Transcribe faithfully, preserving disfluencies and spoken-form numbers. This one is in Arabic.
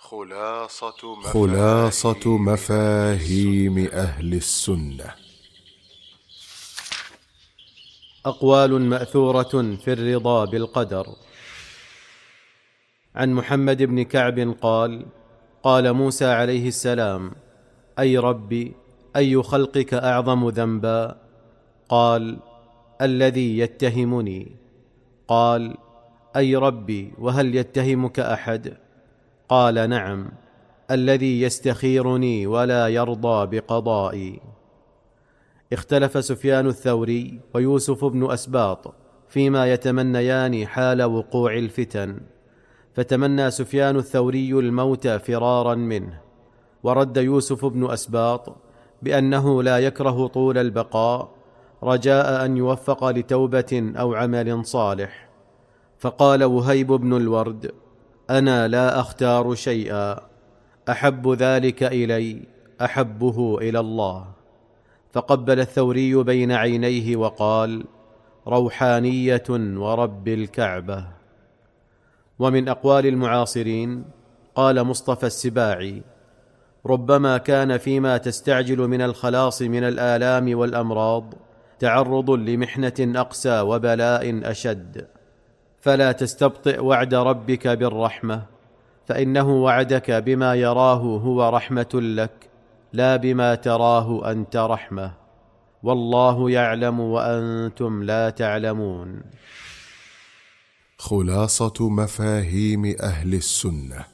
خلاصة مفاهيم, خلاصة مفاهيم أهل السنة. أقوال مأثورة في الرضا بالقدر. عن محمد بن كعب قال: قال موسى عليه السلام: أي ربي، أي خلقك أعظم ذنبا؟ قال: الذي يتهمني. قال: أي ربي، وهل يتهمك أحد؟ قال: نعم، الذي يستخيرني ولا يرضى بقضائي. اختلف سفيان الثوري ويوسف بن أسباط فيما يتمنيان حال وقوع الفتن، فتمنى سفيان الثوري الموت فرارا منه، ورد يوسف بن أسباط بأنه لا يكره طول البقاء رجاء أن يوفق لتوبة أو عمل صالح. فقال وهيب بن الورد: أنا لا أختار شيئا، أحب ذلك إلي أحبه إلى الله. فقبل الثوري بين عينيه وقال: روحانية ورب الكعبة. ومن أقوال المعاصرين قال مصطفى السباعي: ربما كان فيما تستعجل من الخلاص من الآلام والأمراض تعرض لمحنة أقسى وبلاء أشد، فلا تستبطئ وعد ربك بالرحمة، فإنه وعدك بما يراه هو رحمة لك، لا بما تراه أنت رحمة، والله يعلم وأنتم لا تعلمون. خلاصة مفاهيم أهل السنة.